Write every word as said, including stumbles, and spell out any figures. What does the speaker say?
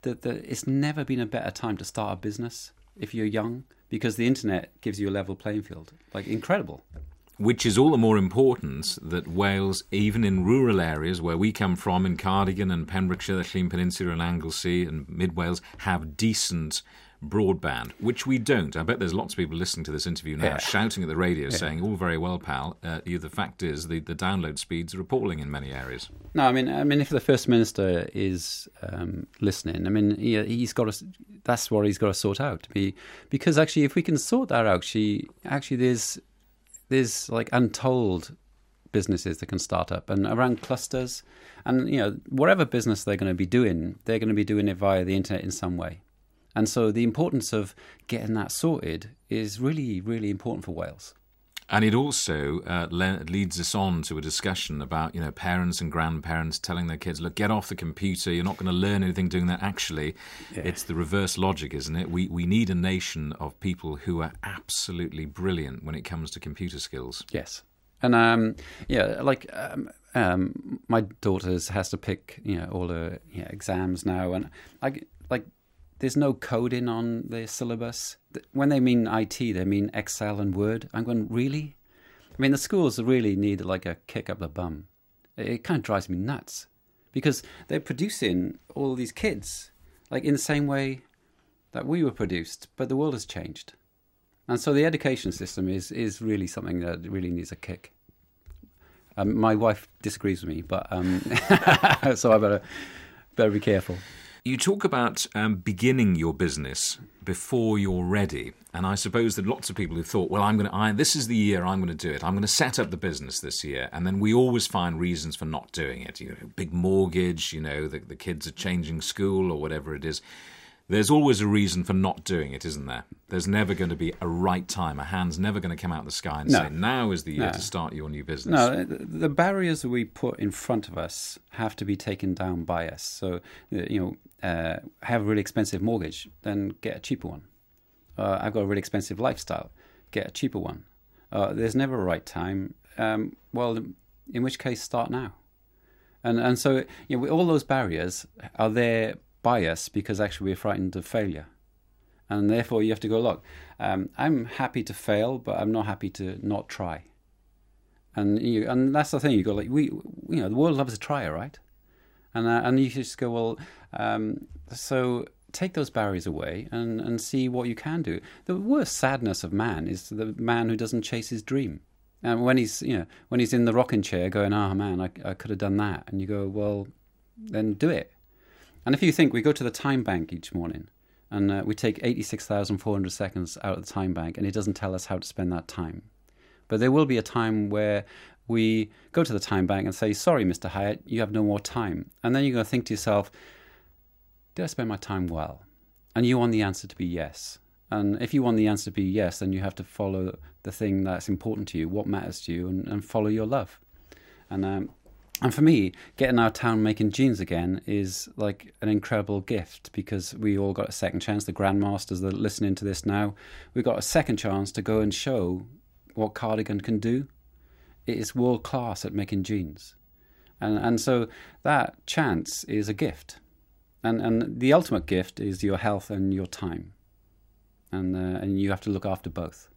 that the, it's never been a better time to start a business if you're young, because the internet gives you a level playing field. Like, incredible. Which is all the more important that Wales, even in rural areas where we come from, in Cardigan and Pembrokeshire, the Llŷn Peninsula and Anglesey and Mid Wales, have decent broadband, which we don't. I bet there's lots of people listening to this interview now yeah. shouting at the radio yeah. saying, all very well, pal, uh, the fact is the, the download speeds are appalling in many areas. No, I mean, I mean, if the First Minister is um, listening, I mean, he, he's got to, that's what he's got to sort out. Be, because actually, if we can sort that out, actually, actually there's, there's like untold businesses that can start up and around clusters. And, you know, whatever business they're going to be doing, they're going to be doing it via the internet in some way. And so the importance of getting that sorted is really, really important for Wales. And it also uh, le- leads us on to a discussion about, you know, parents and grandparents telling their kids, look, get off the computer, you're not going to learn anything doing that. Actually, yeah. It's the reverse logic, isn't it? We we need a nation of people who are absolutely brilliant when it comes to computer skills. Yes. And, um, yeah, like um, um, my daughter has to pick, you know, all her you know, exams now. And, I, like, there's no coding on the syllabus. When they mean I T, they mean Excel and Word. I'm going, really? I mean, the schools really need like a kick up the bum. It kind of drives me nuts because they're producing all these kids like in the same way that we were produced, but the world has changed. And so the education system is, is really something that really needs a kick. Um, my wife disagrees with me, but um, so I better better be careful. You talk about um, beginning your business before you're ready, and I suppose that lots of people who thought, well, I'm going to, this is the year I'm going to do it. I'm going to set up the business this year, and then we always find reasons for not doing it. You know, big mortgage, you know, the, the kids are changing school or whatever it is. There's always a reason for not doing it, isn't there? There's never going to be a right time. A hand's never going to come out of the sky and no. say, now is the year no. to start your new business. No, the barriers that we put in front of us have to be taken down by us. So, you know, uh, have a really expensive mortgage, then get a cheaper one. Uh, I've got a really expensive lifestyle, get a cheaper one. Uh, there's never a right time. Um, well, in which case, start now. And and so, you know, all those barriers are there by us because actually we're frightened of failure. And therefore you have to go, look, um, I'm happy to fail, but I'm not happy to not try. And you, and that's the thing, you go like, we, you know, the world loves a trier, right? And uh, and you just go, well, um, so take those barriers away and, and see what you can do. The worst sadness of man is the man who doesn't chase his dream. And when he's, you know, when he's in the rocking chair going, oh man, I, I could have done that. And you go, well, then do it. And if you think, we go to the time bank each morning and uh, we take eighty-six thousand four hundred seconds out of the time bank and it doesn't tell us how to spend that time. But there will be a time where we go to the time bank and say, sorry, Mister Hyatt, you have no more time. And then you're going to think to yourself, did I spend my time well? And you want the answer to be yes. And if you want the answer to be yes, then you have to follow the thing that's important to you, what matters to you, and, and follow your love. And um, And for me, getting our town making jeans again is like an incredible gift because we all got a second chance. The grandmasters that are listening to this now, we got a second chance to go and show what Cardigan can do. It is world class at making jeans. And and so that chance is a gift. And and the ultimate gift is your health and your time. And uh, and you have to look after both.